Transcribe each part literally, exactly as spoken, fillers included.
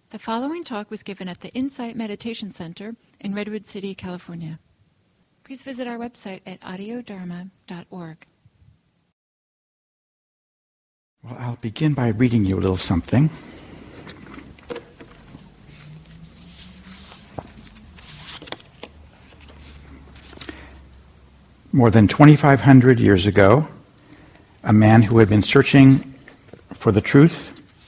The following talk was given at the Insight Meditation Center in Redwood City, California. Please visit our website at audio dharma dot org. Well, I'll begin by reading you a little something. More than twenty-five hundred years ago, a man who had been searching for the truth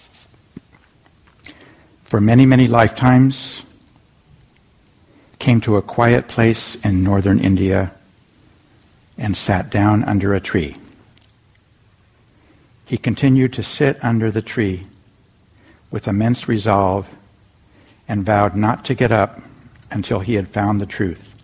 for many, many lifetimes came to a quiet place in northern India and sat down under a tree. He continued to sit under the tree with immense resolve and vowed not to get up until he had found the truth.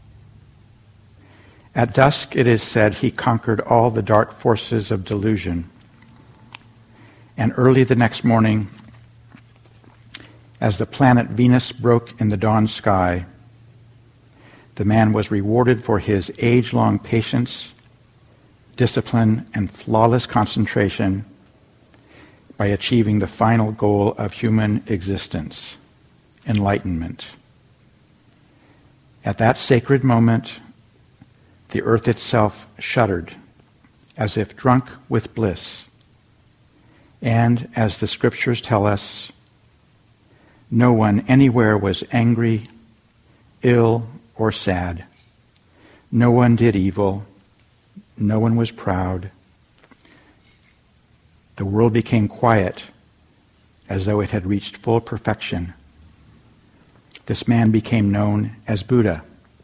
At dusk, it is said, he conquered all the dark forces of delusion. And early the next morning, as the planet Venus broke in the dawn sky, the man was rewarded for his age-long patience, discipline, and flawless concentration by achieving the final goal of human existence, enlightenment. At that sacred moment, the earth itself shuddered, as if drunk with bliss. And, as the scriptures tell us, no one anywhere was angry, ill, or sad. No one did evil. No one was proud. The world became quiet, as though it had reached full perfection. This man became known as Buddha.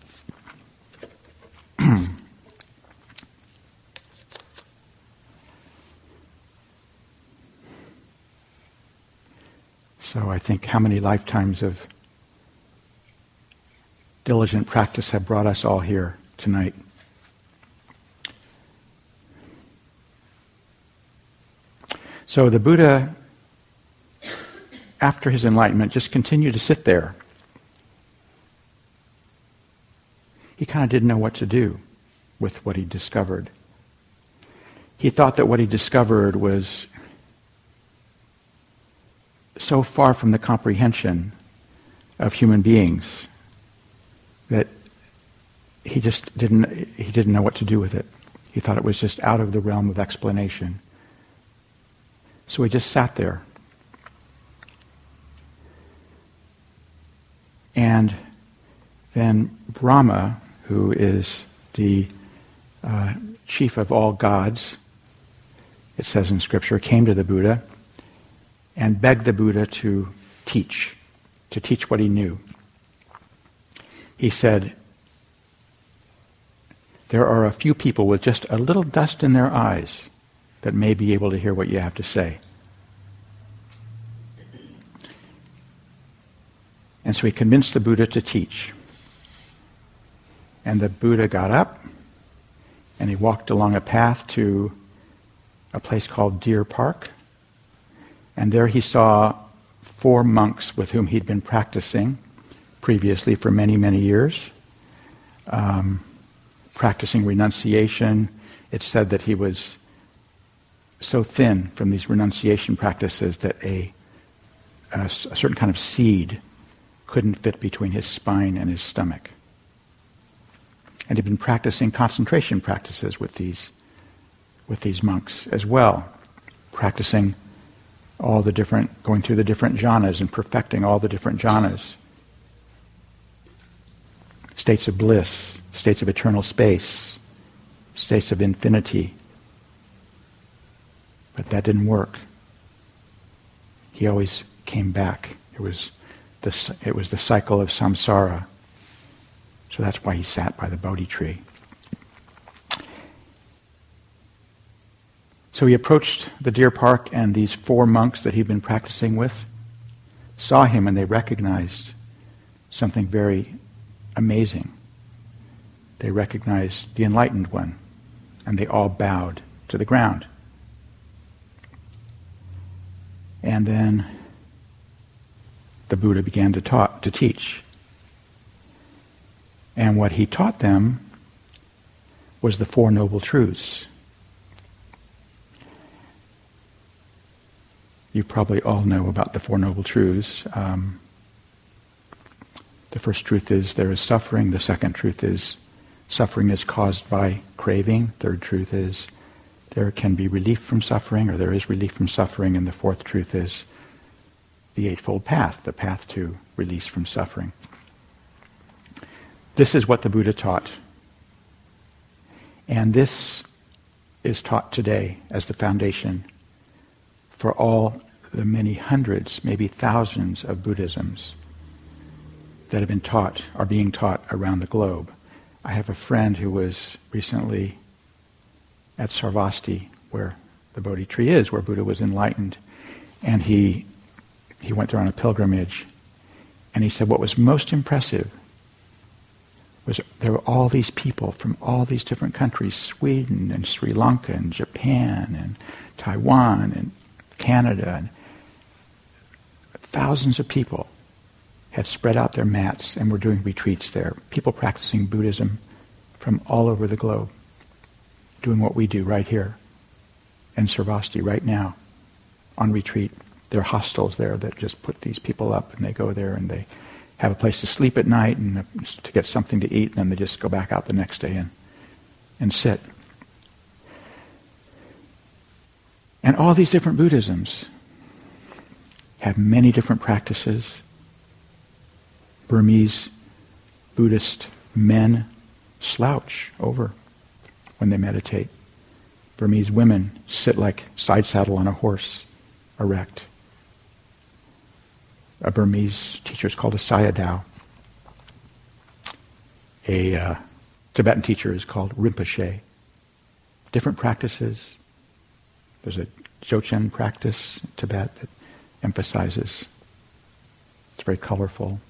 So I think how many lifetimes of diligent practice have brought us all here tonight. So the Buddha, after his enlightenment, just continued to sit there. He kind of didn't know what to do with what he discovered. He thought that what he discovered was so far from the comprehension of human beings that he just didn't he didn't know what to do with it. He thought it was just out of the realm of explanation. So he just sat there. And then Brahma, who is the uh, chief of all gods, it says in Scripture, came to the Buddha and begged the Buddha to teach, to teach what he knew. He said, there are a few people with just a little dust in their eyes that may be able to hear what you have to say. And so he convinced the Buddha to teach. And the Buddha got up and he walked along a path to a place called Deer Park. And there he saw four monks with whom he'd been practicing previously for many, many years, um, practicing renunciation. It's said that he was so thin from these renunciation practices that a, a, a certain kind of seed couldn't fit between his spine and his stomach. And he'd been practicing concentration practices with these, with these monks as well, practicing all the different, going through the different jhanas and perfecting all the different jhanas. States of bliss, states of eternal space, states of infinity. But that didn't work. He always came back. It was the, it was the cycle of samsara. So that's why he sat by the Bodhi tree. So he approached the Deer Park, and these four monks that he'd been practicing with saw him, and they recognized something very amazing. They recognized the enlightened one, and they all bowed to the ground. And then the Buddha began to talk, to teach. And what he taught them was the Four Noble Truths. You probably all know about the Four Noble Truths. Um, the first truth is there is suffering. The second truth is suffering is caused by craving. Third truth is there can be relief from suffering, or there is relief from suffering. And the fourth truth is the Eightfold Path, the path to release from suffering. This is what the Buddha taught. And this is taught today as the foundation for all the many hundreds, maybe thousands of Buddhisms that have been taught, are being taught around the globe. I have a friend who was recently at Sarvasti, where the Bodhi tree is, where Buddha was enlightened. And he he went there on a pilgrimage. And he said what was most impressive was there were all these people from all these different countries, Sweden and Sri Lanka and Japan and Taiwan and Canada, and thousands of people had spread out their mats and were doing retreats there. People practicing Buddhism from all over the globe, doing what we do right here in Sarvasti right now on retreat. There are hostels there that just put these people up, and they go there and they have a place to sleep at night and to get something to eat, and then they just go back out the next day and, and sit. And all these different Buddhisms have many different practices. Burmese Buddhist men slouch over when they meditate. Burmese women sit like side saddle on a horse, erect. A Burmese teacher is called a Sayadaw. A uh, Tibetan teacher is called Rinpoche. Different practices. There's a Dzogchen practice in Tibet that emphasizes. It's very colorful.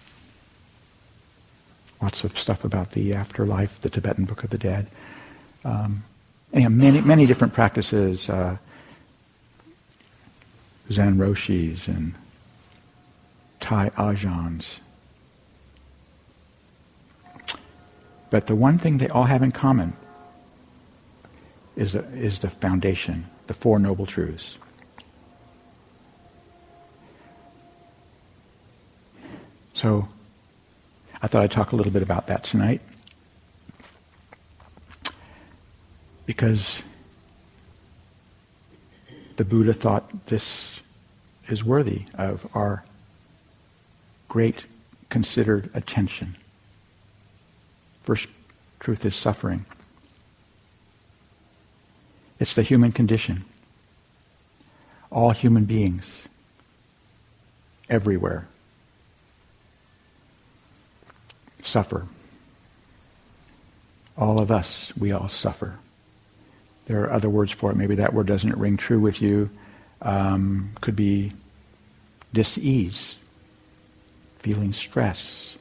Lots of stuff about the afterlife, the Tibetan Book of the Dead. Um, anyhow, many, many different practices. Uh, Zen Roshis and Thai Ajahns. But the one thing they all have in common is, a, is the foundation, the Four Noble Truths. So, I thought I'd talk a little bit about that tonight, because the Buddha thought this is worthy of our great considered attention. First truth is suffering. It's the human condition. All human beings, everywhere, suffer. All of us, we all suffer. There are other words for it. Maybe that word doesn't ring true with you. Um, could be dis-ease, feeling stress,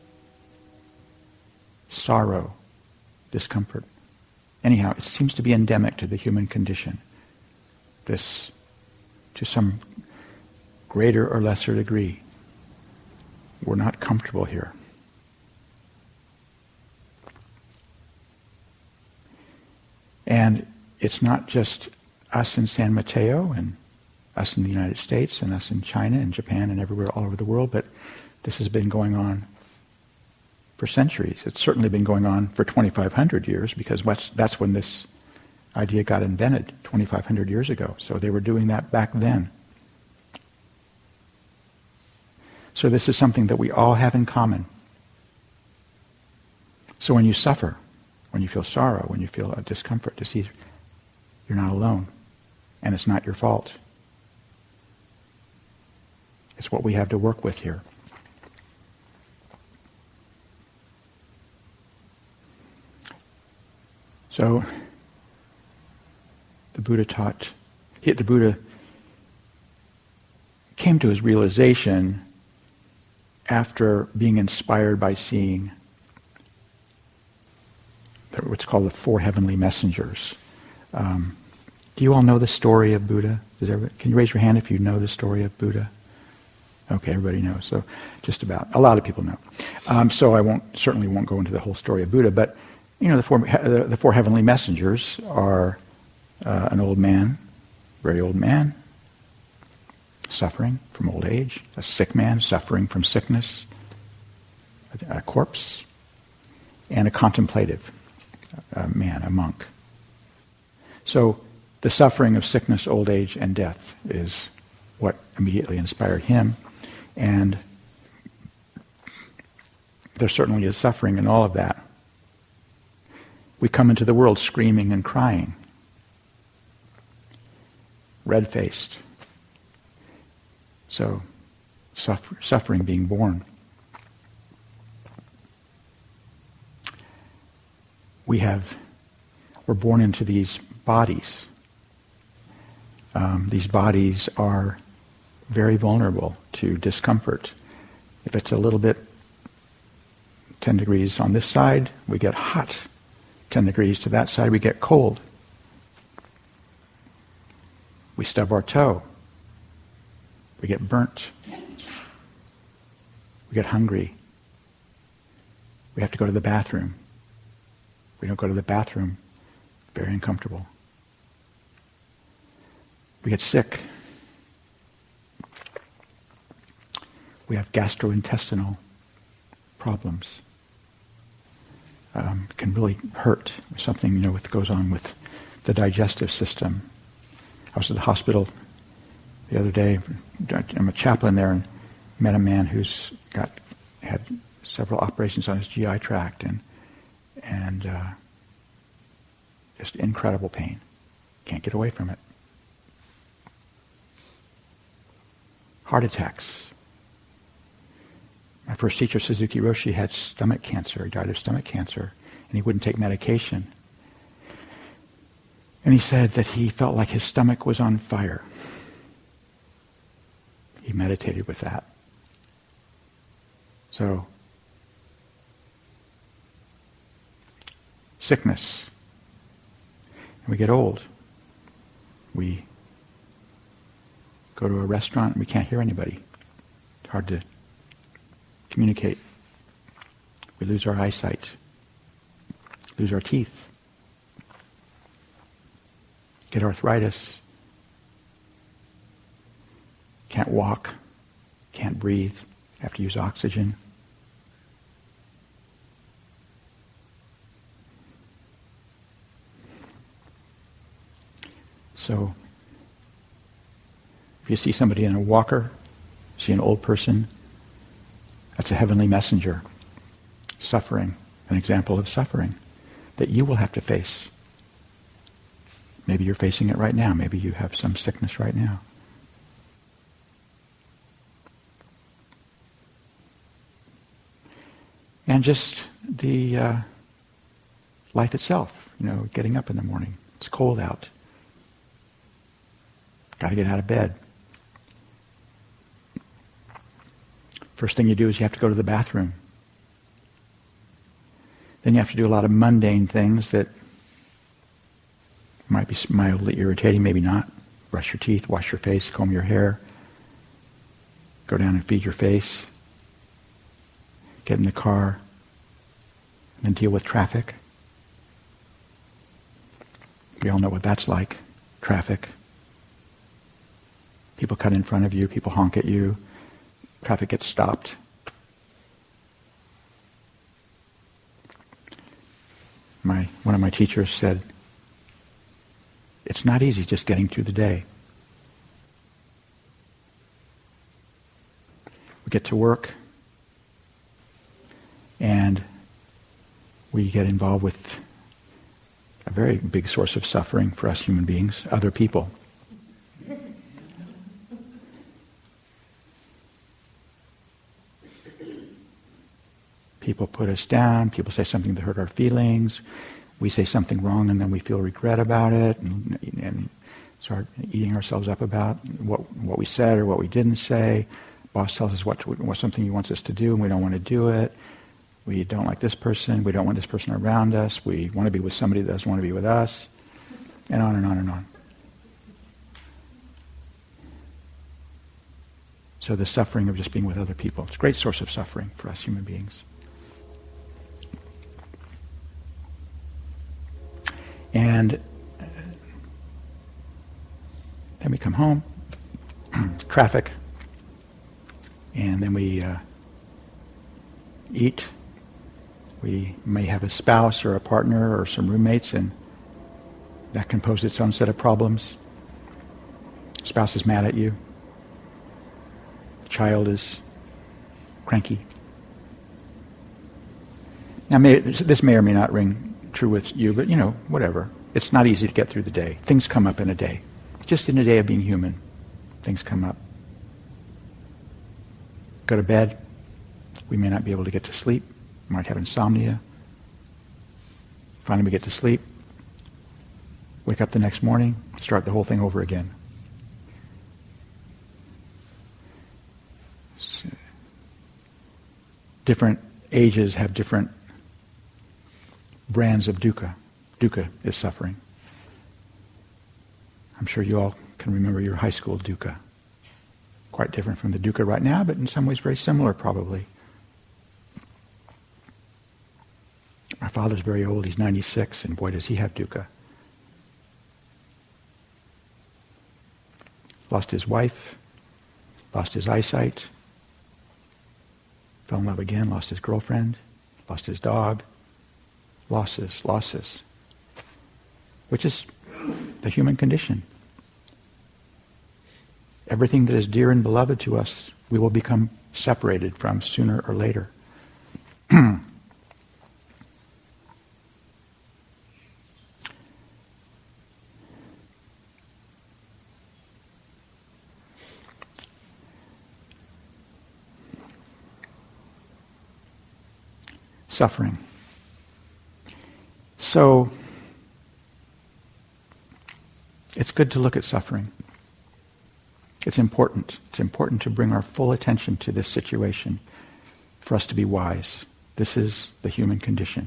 sorrow, discomfort. Anyhow, it seems to be endemic to the human condition. This, to some greater or lesser degree, we're not comfortable here. And it's not just us in San Mateo and us in the United States and us in China and Japan and everywhere all over the world, but this has been going on for centuries. It's certainly been going on for twenty-five hundred years, because that's when this idea got invented, twenty-five hundred years ago. So they were doing that back then. So this is something that we all have in common. So when you suffer, when you feel sorrow, when you feel a discomfort, disease, you're not alone. And it's not your fault. It's what we have to work with here. So, the Buddha taught, the Buddha came to his realization after being inspired by seeing what's called the four heavenly messengers. Um, do you all know the story of Buddha? Does everybody, can you raise your hand if you know the story of Buddha? Okay, everybody knows. So just about. A lot of people know. Um, so I won't certainly won't go into the whole story of Buddha, but you know the four the, the four heavenly messengers are uh, an old man, very old man, suffering from old age, a sick man suffering from sickness, a, a corpse, and a contemplative a man, a monk. So the suffering of sickness, old age, and death is what immediately inspired him. And there certainly is suffering in all of that. We come into the world screaming and crying, red-faced. So, suffer, suffering being born. We have, we're born into these bodies. Um, these bodies are very vulnerable to discomfort. If it's a little bit ten degrees on this side, we get hot. ten degrees to that side, we get cold. We stub our toe. We get burnt. We get hungry. We have to go to the bathroom. We don't go to the bathroom, very uncomfortable. We get sick. We have gastrointestinal problems. Um, can really hurt. Something, you know, what goes on with the digestive system. I was at the hospital the other day. I'm a chaplain there, and met a man who's got had several operations on his G I tract, and and uh, just incredible pain. Can't get away from it. Heart attacks. My first teacher, Suzuki Roshi, had stomach cancer. He died of stomach cancer, and he wouldn't take medication. And he said that he felt like his stomach was on fire. He meditated with that. So, sickness. And we get old. We go to a restaurant and we can't hear anybody. It's hard to communicate. We lose our eyesight. Lose our teeth. Get arthritis. Can't walk. Can't breathe. Have to use oxygen. So, if you see somebody in a walker, see an old person, that's a heavenly messenger. Suffering, an example of suffering that you will have to face. Maybe you're facing it right now. Maybe you have some sickness right now. And just the uh, life itself, you know, getting up in the morning. It's cold out. Got to get out of bed. First thing you do is you have to go to the bathroom. Then you have to do a lot of mundane things that might be mildly irritating, maybe not. Brush your teeth, wash your face, comb your hair, go down and feed your face, get in the car, and then deal with traffic. We all know what that's like, traffic. People cut in front of you, people honk at you, traffic gets stopped. My one of my teachers said, it's not easy just getting through the day. We get to work, and we get involved with a very big source of suffering for us human beings, other people. People put us down, people say something that hurt our feelings, we say something wrong and then we feel regret about it and, and start eating ourselves up about what what we said or what we didn't say. Boss tells us what, to, what something he wants us to do and we don't want to do it. We don't like this person, we don't want this person around us, we want to be with somebody that doesn't want to be with us, and on and on and on. So the suffering of just being with other people, it's a great source of suffering for us human beings. And then we come home, traffic, and then we uh, eat. We may have a spouse or a partner or some roommates, and that can pose its own set of problems. Spouse is mad at you. Child is cranky. Now, may, this may or may not ring true with you, but, you know, whatever. It's not easy to get through the day. Things come up in a day. Just in a day of being human, things come up. Go to bed. We may not be able to get to sleep. We might have insomnia. Finally, we get to sleep. Wake up the next morning, start the whole thing over again. So, different ages have different brands of dukkha. Dukkha is suffering. I'm sure you all can remember your high school dukkha. Quite different from the dukkha right now, but in some ways very similar probably. My father's very old, he's ninety-six, and boy does he have dukkha. Lost his wife, lost his eyesight, fell in love again, lost his girlfriend, lost his dog, losses, losses, which is the human condition. Everything that is dear and beloved to us, we will become separated from sooner or later. Suffering. So, it's good to look at suffering. It's important. It's important to bring our full attention to this situation for us to be wise. This is the human condition.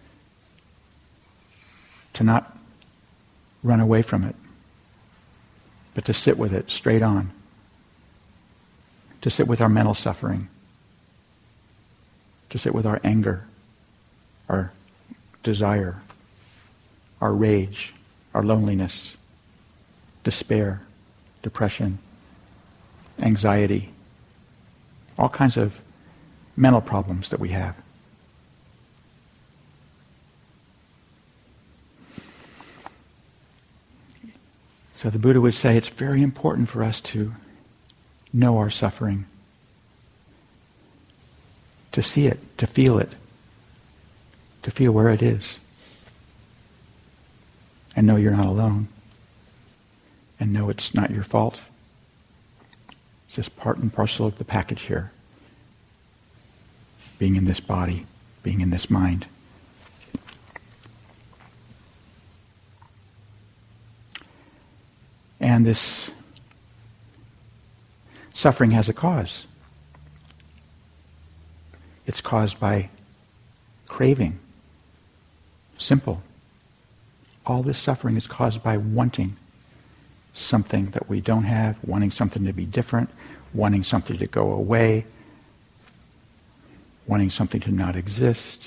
To not run away from it, but to sit with it straight on. To sit with our mental suffering. To sit with our anger, our desire, our rage, our loneliness, despair, depression, anxiety, all kinds of mental problems that we have. So the Buddha would say it's very important for us to know our suffering, to see it, to feel it, to feel where it is, and know you're not alone, and know it's not your fault. It's just part and parcel of the package here. Being in this body, being in this mind. And this suffering has a cause. It's caused by craving. Simple. All this suffering is caused by wanting something that we don't have, wanting something to be different, wanting something to go away, wanting something to not exist.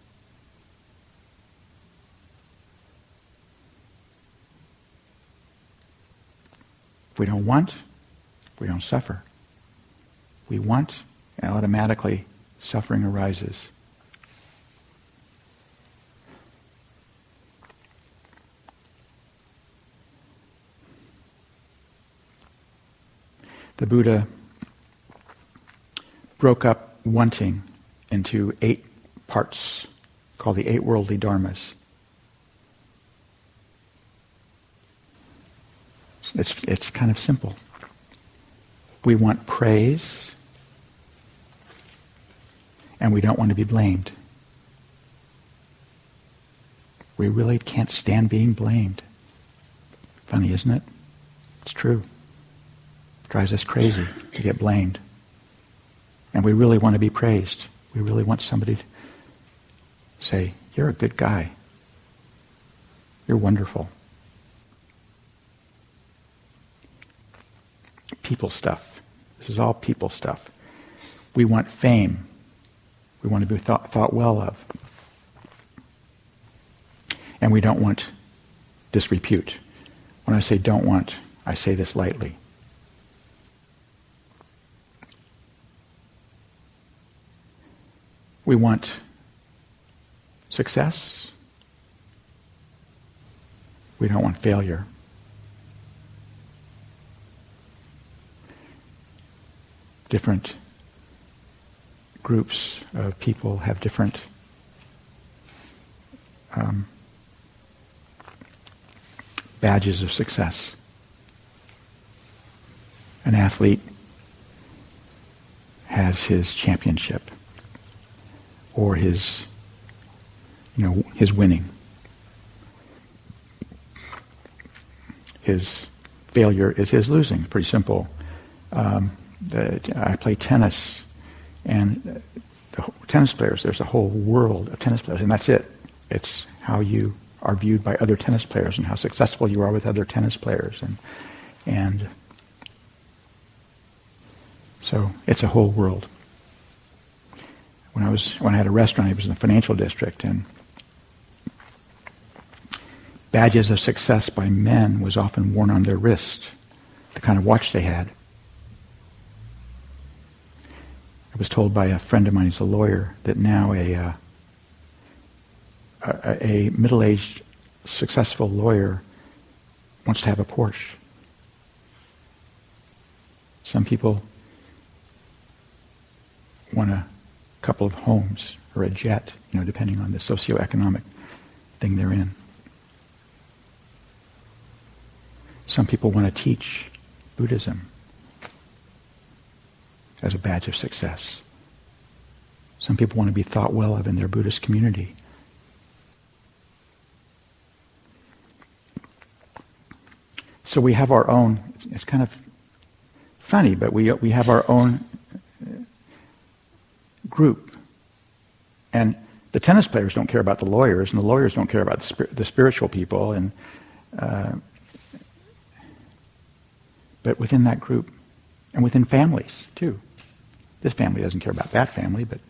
If we don't want, we don't suffer. We want, and automatically suffering arises. The Buddha broke up wanting into eight parts called the eight worldly dharmas. It's, it's kind of simple. We want praise, and we don't want to be blamed. We really can't stand being blamed. Funny, isn't it? It's true. It drives us crazy to get blamed. And we really want to be praised. We really want somebody to say, "You're a good guy. You're wonderful." People stuff. This is all people stuff. We want fame. We want to be thought, thought well of. And we don't want disrepute. When I say don't want, I say this lightly. We want success. We don't want failure. Different groups of people have different um, badges of success. An athlete has his championship or his, you know, his winning. His failure is his losing. Pretty simple. Um, the, I play tennis, and the tennis players, there's a whole world of tennis players, and that's it. It's how you are viewed by other tennis players and how successful you are with other tennis players. And and so it's a whole world. When I was when I had a restaurant, it was in the financial district, and badges of success by men was often worn on their wrist, the kind of watch they had. I was told by a friend of mine, who's a lawyer, that now a, uh, a, a middle-aged, successful lawyer wants to have a Porsche. Some people want a couple of homes or a jet, you know, depending on the socioeconomic thing they're in. Some people want to teach Buddhism as a badge of success. Some people want to be thought well of in their Buddhist community. So we have our own, it's kind of funny, but we we have our own group. And the tennis players don't care about the lawyers, and the lawyers don't care about the, spir- the spiritual people. And uh, but within that group, and within families too. This family doesn't care about that family, but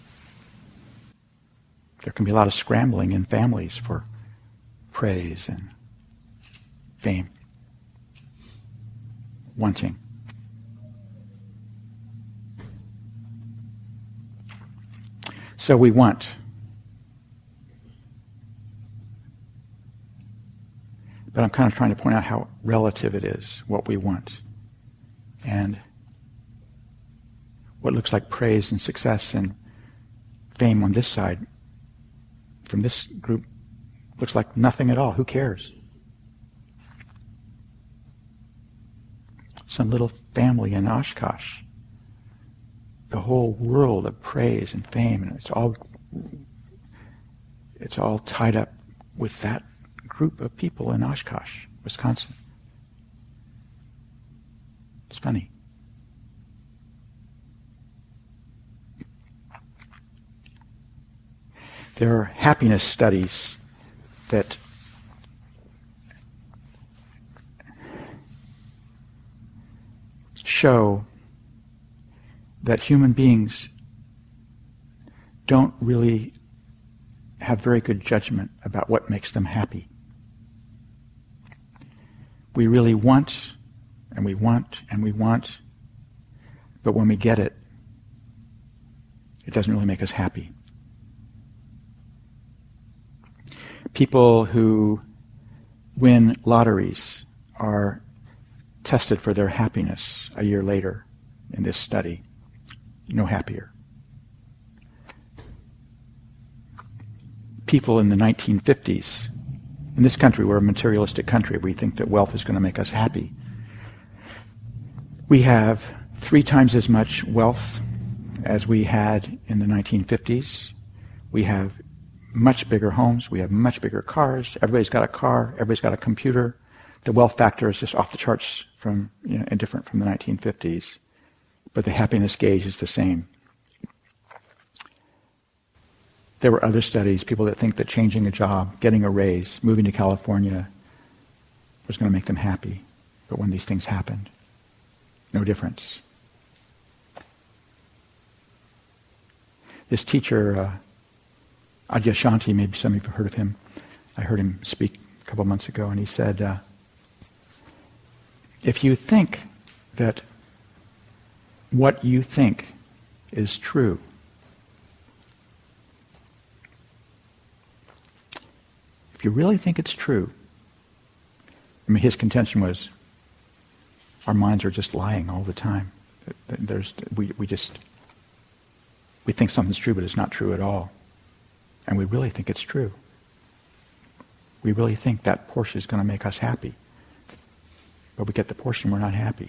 there can be a lot of scrambling in families for praise and fame, wanting. So we want. But I'm kind of trying to point out how relative it is, what we want. And what looks like praise and success and fame on this side, from this group, looks like nothing at all. Who cares? Some little family in Oshkosh. The whole world of praise and fame, and it's all it's all tied up with that group of people in Oshkosh, Wisconsin. It's funny. There are happiness studies that show that human beings don't really have very good judgment about what makes them happy. We really want, and we want, and we want, but when we get it, it doesn't really make us happy. People who win lotteries are tested for their happiness a year later in this study. No happier. People in the nineteen fifties, in this country, we're a materialistic country. We think that wealth is going to make us happy. We have three times as much wealth as we had in the nineteen fifties. We have much bigger homes. We have much bigger cars. Everybody's got a car. Everybody's got a computer. The wealth factor is just off the charts from, you know, and different from the nineteen fifties. But the happiness gauge is the same. There were other studies, people that think that changing a job, getting a raise, moving to California was going to make them happy. But when these things happened, no difference. This teacher, uh, Adyashanti, maybe some of you have heard of him. I heard him speak a couple of months ago, and he said, uh, if you think that what you think is true, you really think it's true, I mean, his contention was, our minds are just lying all the time. There's, we, we just, we think something's true, but it's not true at all. And we really think it's true. We really think that Porsche is going to make us happy. But we get the Porsche and we're not happy.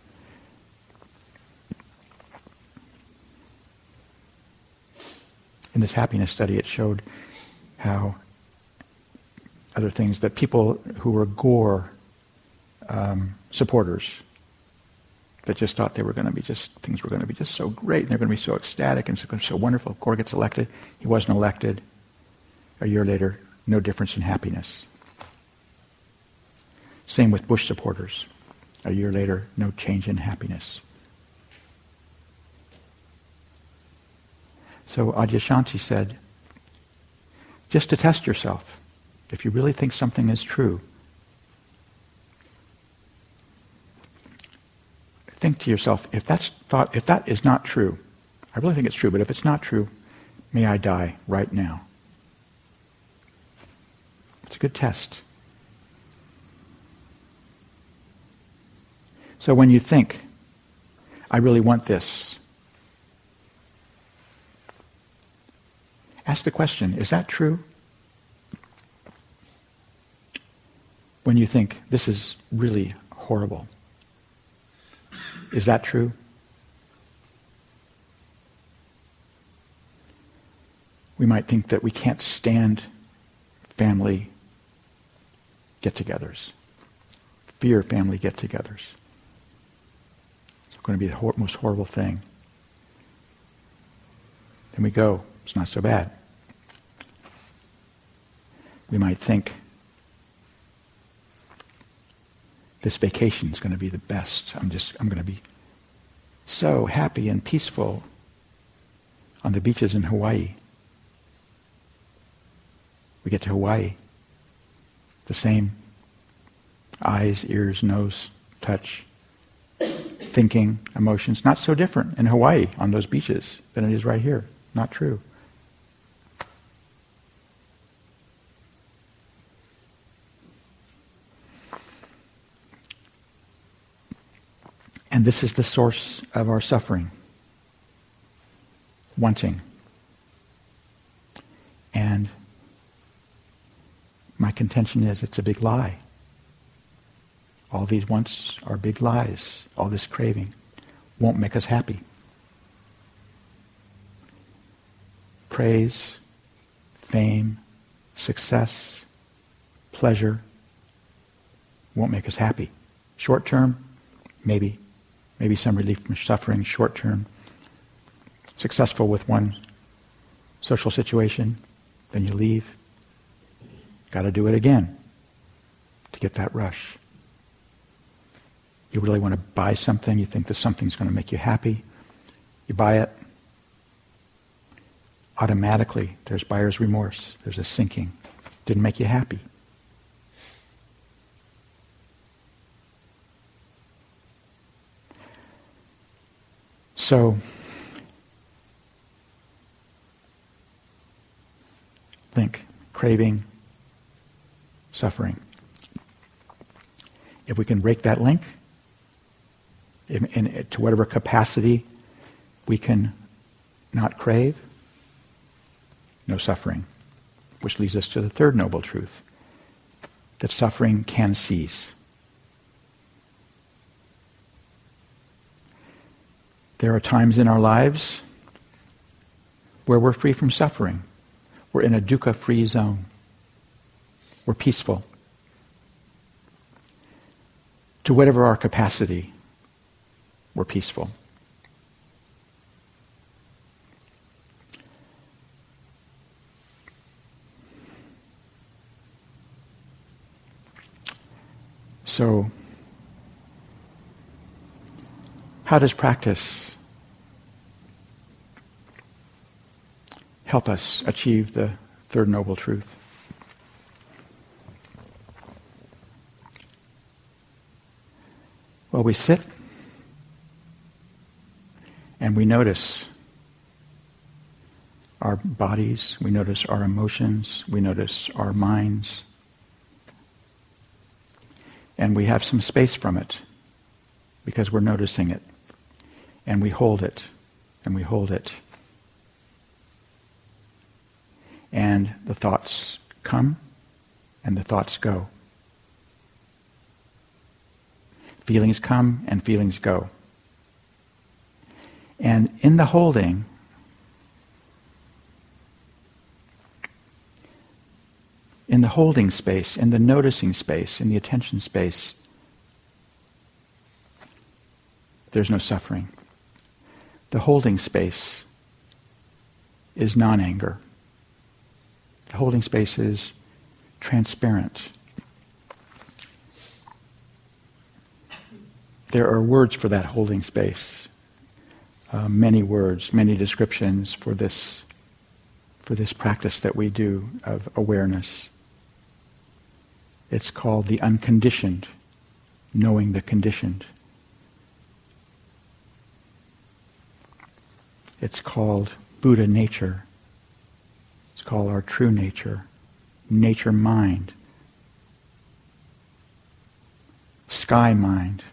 In this happiness study, it showed how other things, that people who were Gore um, supporters, that just thought they were going to be just, things were going to be just so great, and they're going to be so ecstatic and so, so wonderful. Gore gets elected. He wasn't elected. A year later, no difference in happiness. Same with Bush supporters. A year later, no change in happiness. So Adyashanti said, just to test yourself, if you really think something is true, think to yourself, if that's thought, if that is not true, I really think it's true, but if it's not true, may I die right now. It's a good test. So when you think, I really want this, ask the question, is that true? When you think, this is really horrible, is that true? We might think that we can't stand family get-togethers, fear family get-togethers. It's going to be the hor- most horrible thing. Then we go, it's not so bad. We might think, this vacation is going to be the best. I'm just, I'm going to be so happy and peaceful on the beaches in Hawaii. We get to Hawaii. The same eyes, ears, nose, touch, thinking, emotions. Not so different in Hawaii on those beaches than it is right here. Not true. And this is the source of our suffering. Wanting. And my contention is it's a big lie. All these wants are big lies. All this craving won't make us happy. Praise, fame, success, pleasure won't make us happy. Short term, maybe. Maybe some relief from suffering, short term. Successful with one social situation, then you leave. Got to do it again to get that rush. You really want to buy something, you think that something's going to make you happy. You buy it. Automatically, there's buyer's remorse. There's a sinking. Didn't make you happy. So, link, craving, suffering. If we can break that link, in, in, to whatever capacity we can not crave, no suffering. Which leads us to the third noble truth, that suffering can cease. There are times in our lives where we're free from suffering. We're in a dukkha-free zone. We're peaceful. To whatever our capacity, we're peaceful. So, how does practice help us achieve the third noble truth? Well, we sit and we notice our bodies, we notice our emotions, we notice our minds, and we have some space from it because we're noticing it, and we hold it, and we hold it. And the thoughts come, and the thoughts go. Feelings come, and feelings go. And in the holding, in the holding space, in the noticing space, in the attention space, there's no suffering. The holding space is non-anger. The holding space is transparent. There are words for that holding space. Uh, many words, many descriptions for this, for this practice that we do of awareness. It's called the unconditioned, knowing the conditioned. It's called Buddha nature. It's called our true nature, nature mind, sky mind,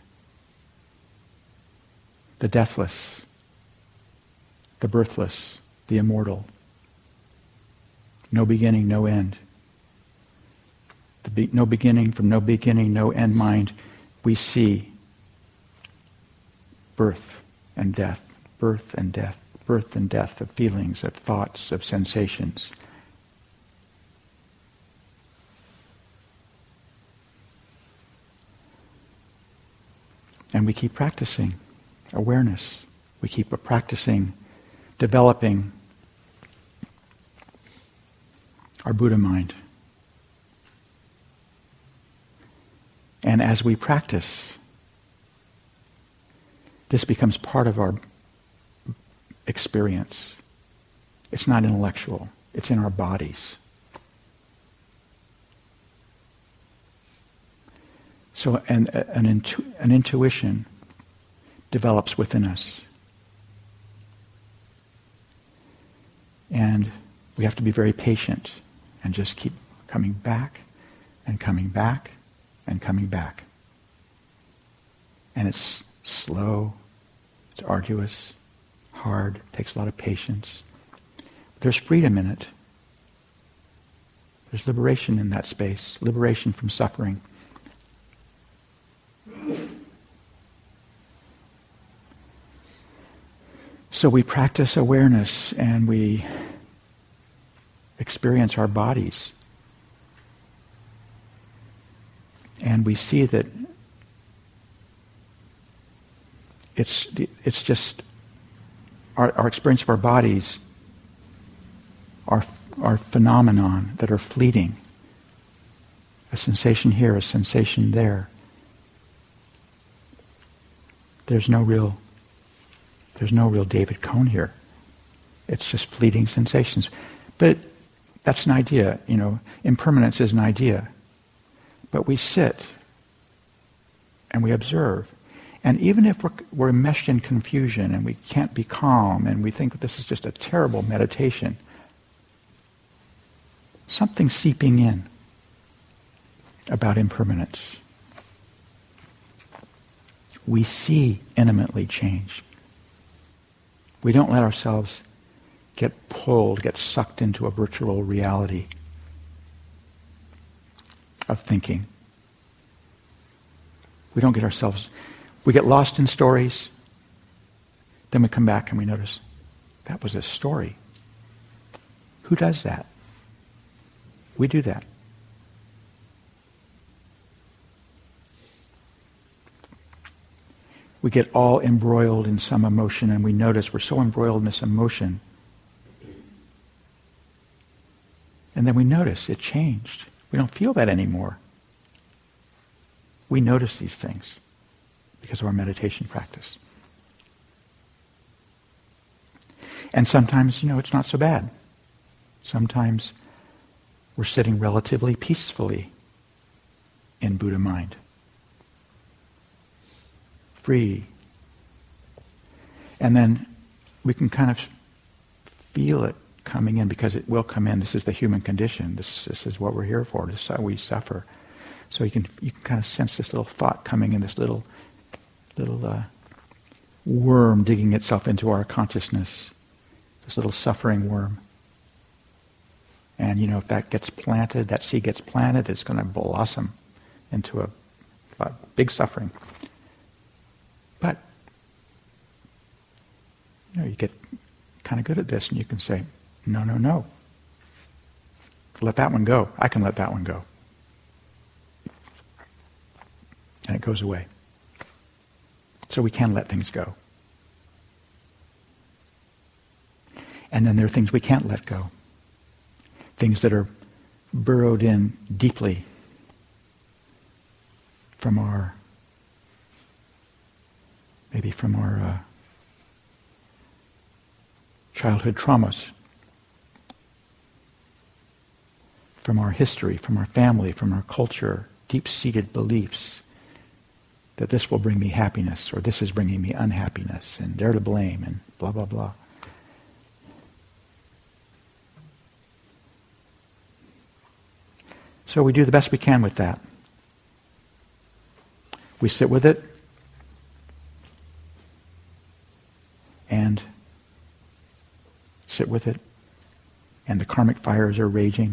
the deathless, the birthless, the immortal. No beginning, no end. The be- no beginning, from no beginning, no end mind, we see birth and death, birth and death, birth and death of feelings, of thoughts, of sensations. And we keep practicing awareness. We keep practicing developing our Buddha mind. And as we practice, this becomes part of our experience. It's not intellectual. It's in our bodies. So an, an, intu- an intuition develops within us. And we have to be very patient and just keep coming back and coming back and coming back. And it's slow, it's arduous, hard, takes a lot of patience. There's freedom in it. There's liberation in that space, liberation from suffering. So we practice awareness and we experience our bodies. And we see that it's it's just our, our experience of our bodies are, are phenomenon that are fleeting. A sensation here, a sensation there. There's no real there's no real David Cohn here. It's just fleeting sensations. But that's an idea, you know. Impermanence is an idea. But we sit and we observe. And even if we're, we're meshed in confusion and we can't be calm and we think this is just a terrible meditation, something's seeping in about impermanence. We see intimately change. We don't let ourselves get pulled, get sucked into a virtual reality of thinking. We don't get ourselves, we get lost in stories, then we come back and we notice, that was a story. Who does that? We do that. We get all embroiled in some emotion and we notice we're so embroiled in this emotion. And then we notice it changed. We don't feel that anymore. We notice these things because of our meditation practice. And sometimes, you know, it's not so bad. Sometimes we're sitting relatively peacefully in Buddha mind. Free. And then we can kind of feel it coming in, because it will come in. This is the human condition. This, this is what we're here for. This is how we suffer. So you can you can kind of sense this little thought coming in, this little little uh, worm digging itself into our consciousness, this little suffering worm. And you know, if that gets planted, that seed gets planted, it's going to blossom into a, a big suffering. But you know, you get kind of good at this, and you can say, no, no, no. Let that one go. I can let that one go. And it goes away. So we can let things go. And then there are things we can't let go. Things that are burrowed in deeply from our, maybe from our uh, childhood traumas, from our history, from our family, from our culture, deep-seated beliefs that this will bring me happiness, or this is bringing me unhappiness, and they're to blame, and blah, blah, blah. So we do the best we can with that. We sit with it, and sit with it, and the karmic fires are raging.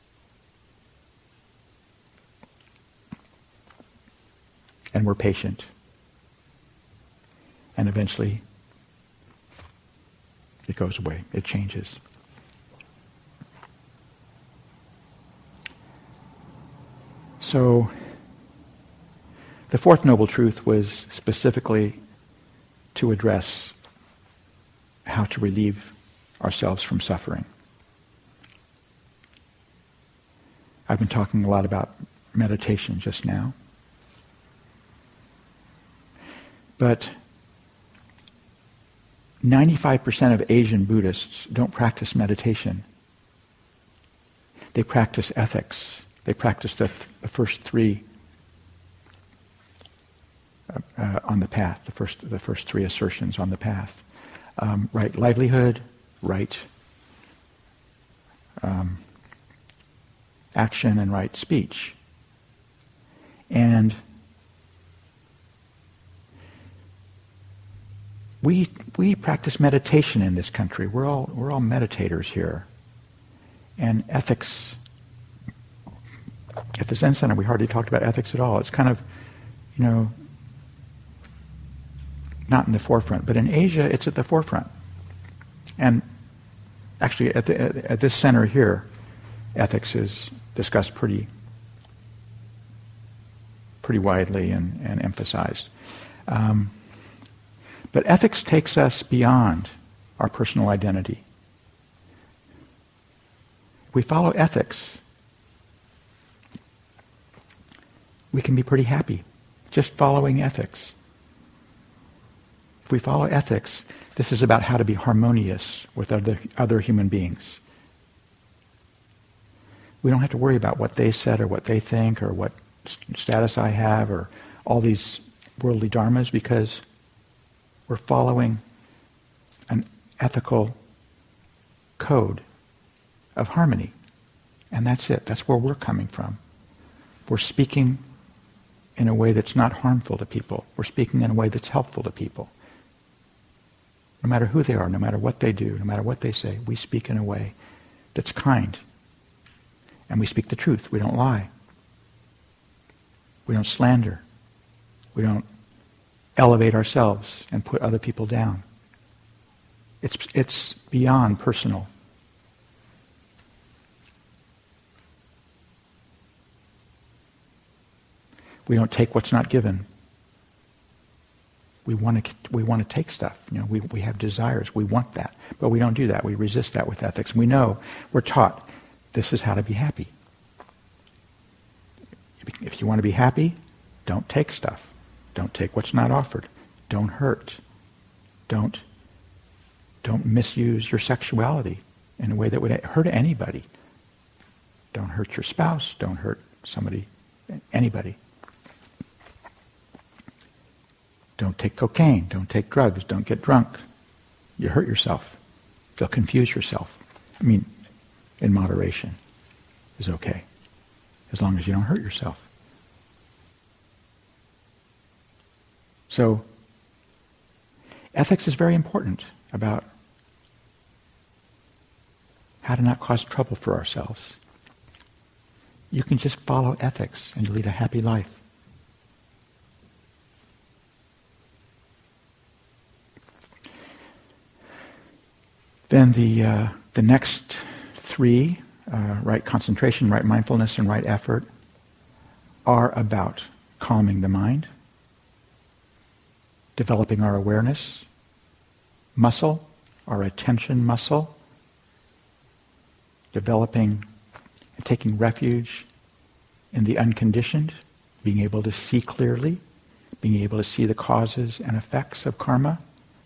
And we're patient. And eventually, it goes away. It changes. So, the fourth noble truth was specifically to address how to relieve ourselves from suffering. I've been talking a lot about meditation just now. But ninety-five percent of Asian Buddhists don't practice meditation. They practice ethics. They practice the, the first three uh, uh, on the path, the first, the first three assertions on the path. Um, right livelihood, right um, action, and right speech. And We we practice meditation in this country. We're all we're all meditators here. And ethics, at the Zen Center, we hardly talked about ethics at all. It's kind of, you know, not in the forefront. But in Asia, it's at the forefront. And actually, at, the, at, at this center here, ethics is discussed pretty pretty widely and, and emphasized. Um, But ethics takes us beyond our personal identity. If we follow ethics, we can be pretty happy just following ethics. If we follow ethics, this is about how to be harmonious with other, other human beings. We don't have to worry about what they said or what they think or what status I have or all these worldly dharmas, because we're following an ethical code of harmony. And that's it. That's where we're coming from. We're speaking in a way that's not harmful to people. We're speaking in a way that's helpful to people. No matter who they are, no matter what they do, no matter what they say, we speak in a way that's kind. And we speak the truth. We don't lie. We don't slander. We don't elevate ourselves and put other people down. It's it's beyond personal. We don't take what's not given. We want to we want to take stuff. You know, we we have desires. We want that, but we don't do that. We resist that with ethics. We know, we're taught, this is how to be happy. If you want to be happy, don't take stuff. Don't take what's not offered. Don't hurt. Don't, don't misuse your sexuality in a way that would hurt anybody. Don't hurt your spouse. Don't hurt somebody, anybody. Don't take cocaine. Don't take drugs. Don't get drunk. You hurt yourself. You'll confuse yourself. I mean, in moderation is okay, as long as you don't hurt yourself. So, ethics is very important about how to not cause trouble for ourselves. You can just follow ethics and lead a happy life. Then the uh, the next three, uh, right concentration, right mindfulness, and right effort, are about calming the mind, developing our awareness muscle, our attention muscle, developing and taking refuge in the unconditioned, being able to see clearly, being able to see the causes and effects of karma,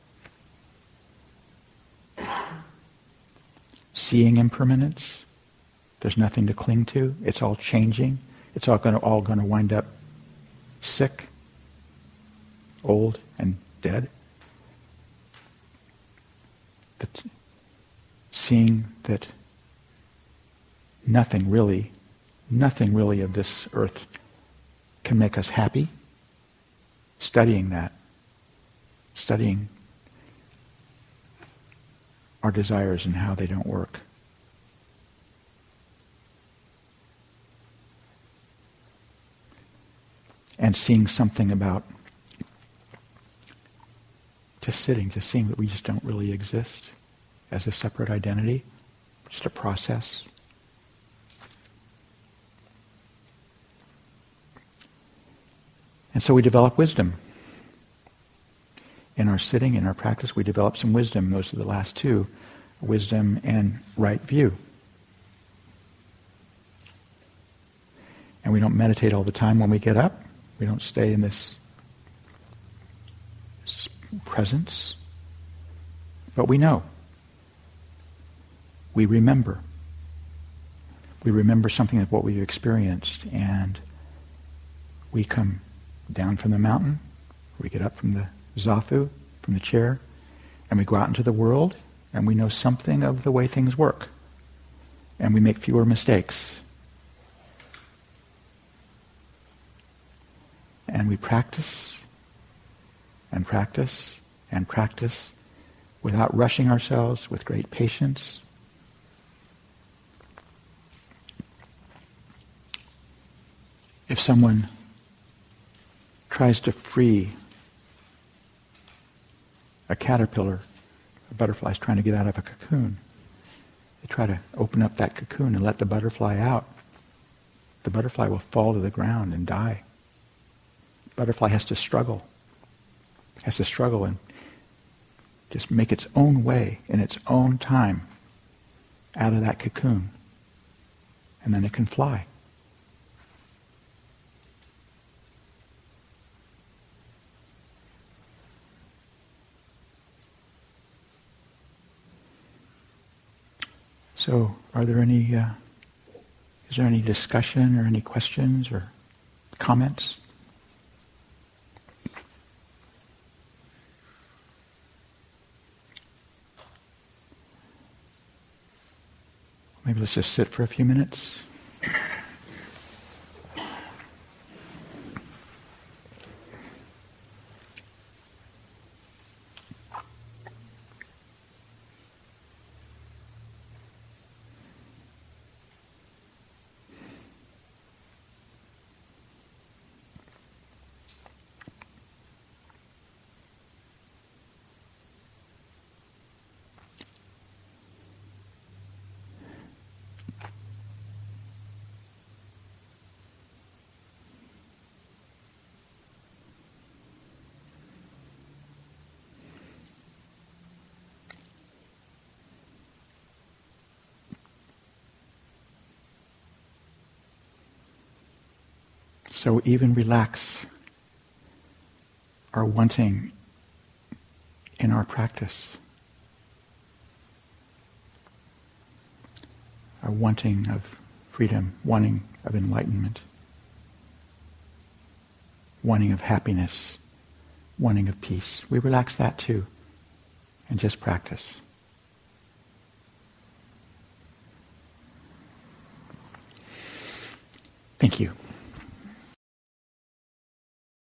seeing impermanence. There's nothing to cling to. It's all changing. It's all going to all going to wind up sick, old, and dead. But seeing that nothing really, nothing really of this earth can make us happy. Studying that. Studying our desires and how they don't work. And seeing something about just sitting, just seeing that we just don't really exist as a separate identity, just a process. And so we develop wisdom. In our sitting, in our practice, we develop some wisdom. Those are the last two, wisdom and right view. And we don't meditate all the time when we get up. We don't stay in this presence. But we know. We remember. We remember something of what we've experienced, and we come down from the mountain, we get up from the zafu, from the chair, and we go out into the world, and we know something of the way things work. And we make fewer mistakes. And we practice, and practice, and practice, without rushing ourselves, with great patience. If someone tries to free a caterpillar, a butterfly is trying to get out of a cocoon, they try to open up that cocoon and let the butterfly out. The butterfly will fall to the ground and die. The butterfly has to struggle, has to struggle and just make its own way in its own time out of that cocoon. And then it can fly. So, are there any, uh, is there any discussion or any questions or comments? Maybe let's just sit for a few minutes. So even relax our wanting in our practice. Our wanting of freedom, wanting of enlightenment, wanting of happiness, wanting of peace. We relax that too and just practice. Thank you.